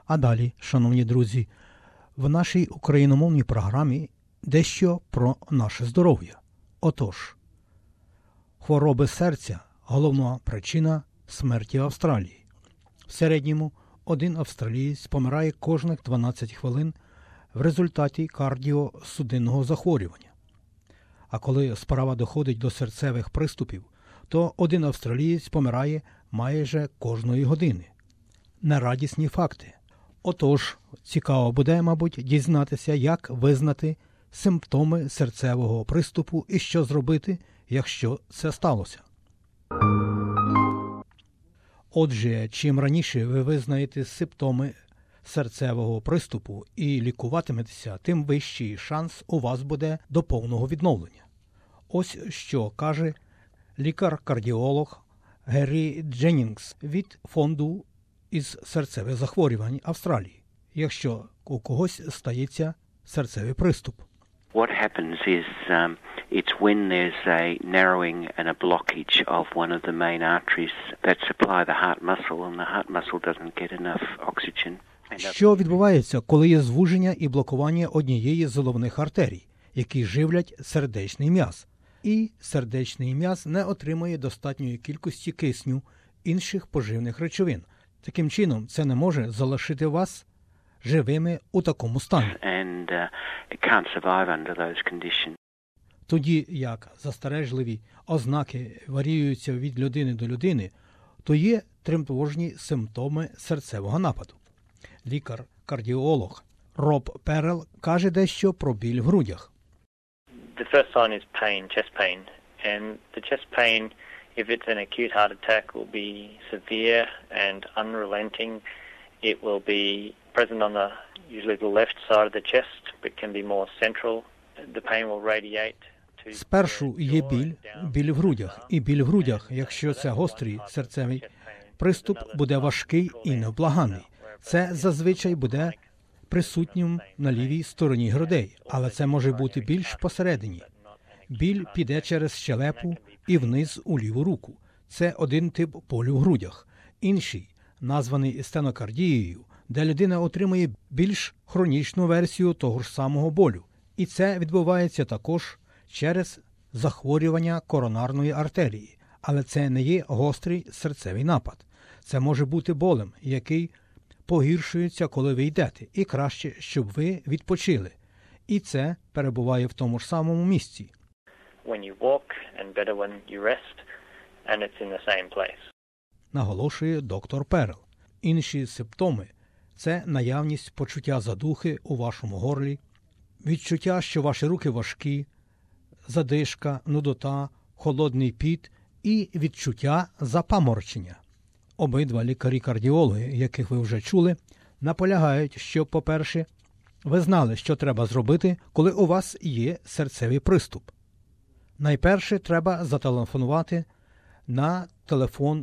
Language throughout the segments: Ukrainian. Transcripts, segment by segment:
А далі, шановні друзі, в нашій україномовній програмі дещо про наше здоров'я. Отож, хвороби серця – головна причина смерті Австралії. В середньому один австралієць помирає кожних 12 хвилин в результаті кардіосудинного захворювання. А коли справа доходить до серцевих приступів, то один австралієць помирає майже кожної години. Нерадісні факти. Отож, цікаво буде, мабуть, дізнатися, як визнати симптоми серцевого приступу і що зробити, якщо це сталося. Отже, чим раніше ви визнаєте симптоми серцевого приступу і лікуватиметеся, тим вищий шанс у вас буде до повного відновлення. Ось що каже лікар-кардіолог Геррі Дженнінгс від фонду із серцевих захворювань Австралії, якщо у когось стається серцевий приступ. What happens is it's when there's a narrowing and a blockage of one of the main arteries that supply the heart muscle, and the heart muscle doesn't get enough oxygen. Що відбувається, коли є звуження і блокування однієї з головних артерій, які живлять сердечний м'яз, і сердечний м'яз не отримує достатньої кількості кисню інших поживних речовин. Таким чином, це не може залишити вас живими у такому стані. It can't survive under those conditions. Тоді, як застережливі ознаки варіюються від людини до людини, то є тривожні симптоми серцевого нападу. Лікар-кардіолог Роб Перел каже дещо про біль в грудях. The first sign is pain, chest pain. And the chest pain, if it's an acute heart attack, will be severe and unrelenting. It will be present on usually the left side of the chest, but can be more central. The pain will radiate to... Спершу є біль в грудях. І біль в грудях, якщо це гострий серцевий приступ, буде важкий і невблаганний. Це зазвичай буде присутнім на лівій стороні грудей, але це може бути більш посередині. Біль піде через щелепу і вниз у ліву руку. Це один тип болю в грудях. Інший, названий стенокардією, де людина отримує більш хронічну версію того ж самого болю. І це відбувається також через захворювання коронарної артерії. Але це не є гострий серцевий напад. Це може бути болем, який погіршується, коли ви йдете, і краще, щоб ви відпочили. І це перебуває в тому ж самому місці. When you walk and better when you rest, and it's in the same place. Наголошує доктор Перел. Інші симптоми – це наявність почуття задухи у вашому горлі, відчуття, що ваші руки важкі, задишка, нудота, холодний піт і відчуття запаморочення. Обидва лікарі-кардіологи, яких ви вже чули, наполягають, що, по-перше, ви знали, що треба зробити, коли у вас є серцевий приступ. Найперше треба зателефонувати на телефон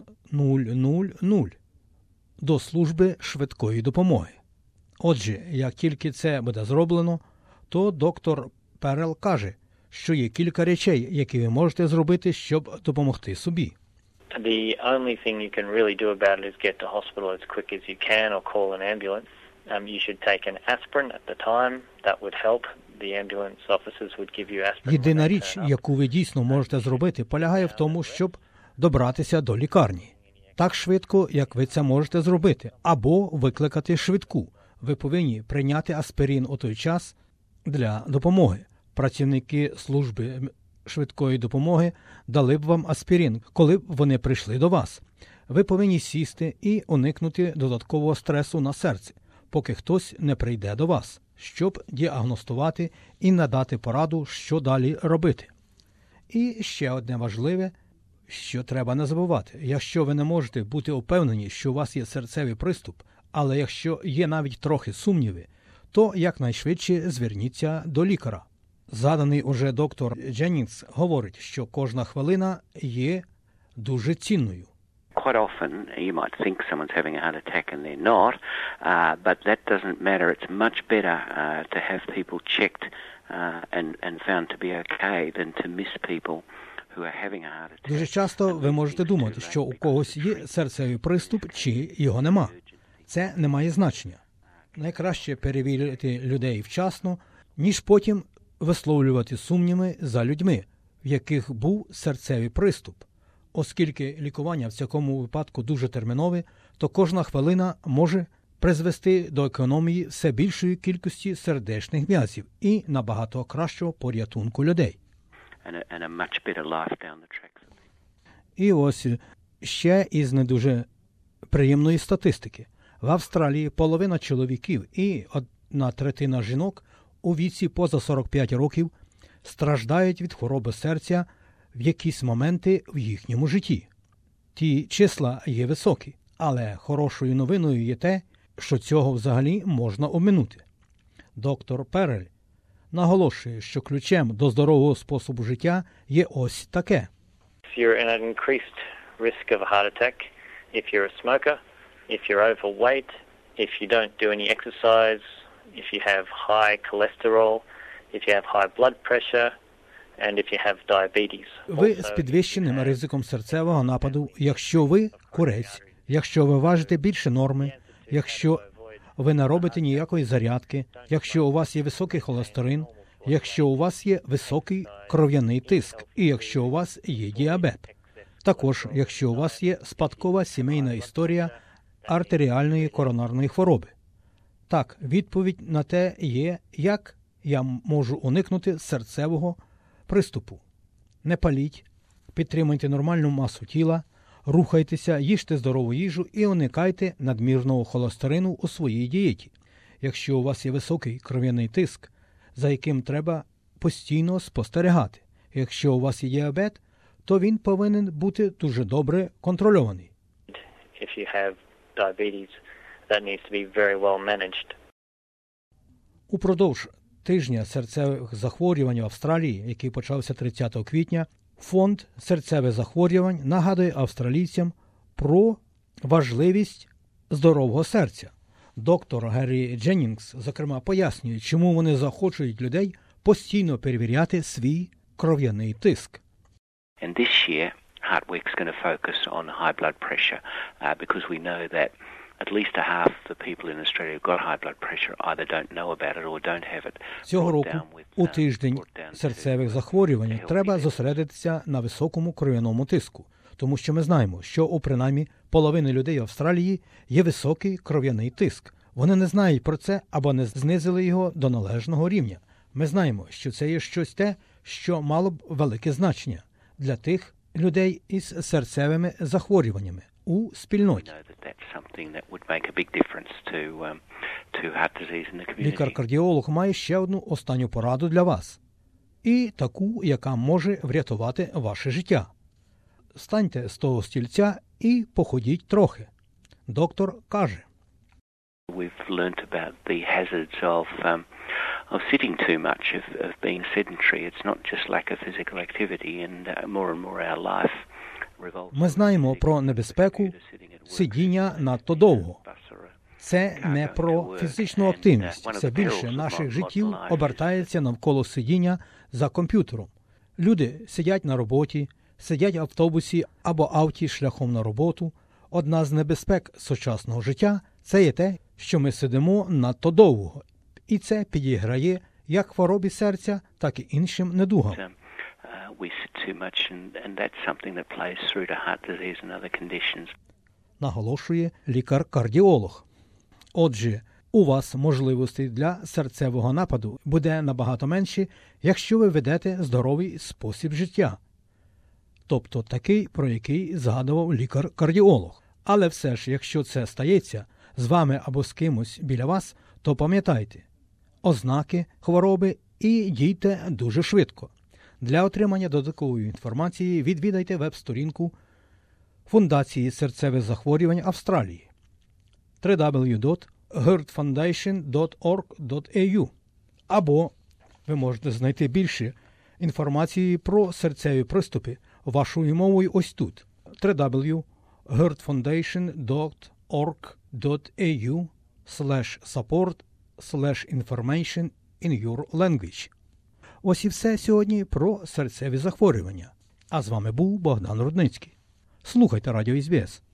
000 до служби швидкої допомоги. Отже, як тільки це буде зроблено, то доктор Перел каже, що є кілька речей, які ви можете зробити, щоб допомогти собі. The only thing you can really do about it is get to hospital as quick as you can or call an ambulance. You should take an aspirin at the time. That would help. The ambulance officers would give you aspirin. Єдина річ, яку ви дійсно можете зробити, полягає в тому, щоб добратися до лікарні. Так швидко, як ви це можете зробити, або викликати швидку. Ви повинні прийняти аспирин у той час для допомоги. Працівники служби швидкої допомоги дали б вам аспірин, коли б вони прийшли до вас. Ви повинні сісти і уникнути додаткового стресу на серці, поки хтось не прийде до вас, щоб діагностувати і надати пораду, що далі робити. І ще одне важливе, що треба не забувати. Якщо ви не можете бути упевнені, що у вас є серцевий приступ, але якщо є навіть трохи сумніви, то якнайшвидше зверніться до лікаря. Заданий уже доктор Дженнінгс говорить, що кожна хвилина є дуже цінною. Quite often you might think someone's having a heart attack and they're not, but that doesn't matter. It's much better to have people checked and found to be okay than to miss people who are having a heart attack. Дуже часто ви можете думати, що у когось є серцевий приступ чи його нема. Це не має значення. Найкраще перевірити людей вчасно, ніж потім висловлювати сумніви за людьми, в яких був серцевий приступ. Оскільки лікування в цьому випадку дуже термінове, то кожна хвилина може призвести до економії все більшої кількості сердечних м'язів і набагато кращого порятунку людей. І ось ще із не дуже приємної статистики. В Австралії половина чоловіків і 1/3 жінок у віці поза 45 років страждають від хвороби серця в якісь моменти в їхньому житті. Ті числа є високі, але хорошою новиною є те, що цього взагалі можна обминути. Доктор Перель наголошує, що ключем до здорового способу життя є ось таке. If you're in an increased risk of a heart attack, if you're a smoker, if you're overweight, if you don't do any exercise, if you have high cholesterol, if you have high blood pressure, and if you have diabetes. Ви з підвищеним ризиком серцевого нападу, якщо ви курець, якщо ви важите більше норми, якщо ви не робите ніякої зарядки, якщо у вас є високий холестерин, якщо у вас є високий кров'яний тиск і якщо у вас є діабет. Також, якщо у вас є спадкова сімейна історія артеріальної коронарної хвороби. Так, відповідь на те є, як я можу уникнути серцевого приступу. Не паліть, підтримуйте нормальну масу тіла, рухайтеся, їжте здорову їжу і уникайте надмірного холестерину у своїй дієті. Якщо у вас є високий кров'яний тиск, за яким треба постійно спостерігати. Якщо у вас є діабет, то він повинен бути дуже добре контрольований. If you have diabetes, that needs to be very well managed. Упродовж тижня серцевих захворювань в Австралії, який почався 30 квітня, Фонд серцевих захворювань нагадує австралійцям про важливість здорового серця. Доктор Геррі Дженнінгс, зокрема, пояснює, чому вони захочують людей постійно перевіряти свій кров'яний тиск. And this year, Heart Week's going to focus on high blood pressure because we know that at least a half of the people in Australia who've got high blood pressure either don't know about it or don't have it. Цього року у тиждень серцевих захворювань треба зосередитися на високому кров'яному тиску, тому що ми знаємо, що у принаймні половини людей в Австралії є високий кров'яний тиск. Вони не знають про це або не знизили його до належного рівня. Ми знаємо, що це є щось те, що мало б велике значення для тих людей із серцевими захворюваннями у спільноті. Лікар-кардіолог має ще одну останню пораду для вас. І таку, яка може врятувати ваше життя. Станьте з того стільця і походіть трохи. Доктор каже. We've learnt about the hazards of sitting too much, of being sedentary. It's not just lack of physical activity, and more our life revolves. Ми знаємо про небезпеку сидіння надто довго. Це не про фізичну активність. Все більше наших життів обертається навколо сидіння за комп'ютером. Люди сидять на роботі, сидять в автобусі або авті шляхом на роботу. Одна з небезпек сучасного життя – це є те, що ми сидимо надто довго. І це підіграє як хворобі серця, так і іншим недугам. Наголошує лікар-кардіолог. Отже, у вас можливостей для серцевого нападу буде набагато менше, якщо ви ведете здоровий спосіб життя. Тобто такий, про який згадував лікар-кардіолог. Але все ж, якщо це стається з вами або з кимось біля вас, то пам'ятайте ознаки хвороби і дійте дуже швидко. Для отримання додаткової інформації відвідайте веб-сторінку Фундації серцевих захворювань Австралії www.heartfoundation.org.au або ви можете знайти більше інформації про серцеві приступи вашою мовою ось тут www.heartfoundation.org.au/support/information in your language. Ось і все сьогодні про серцеві захворювання. А з вами був Богдан Рудницький. Слухайте Радіо СБС.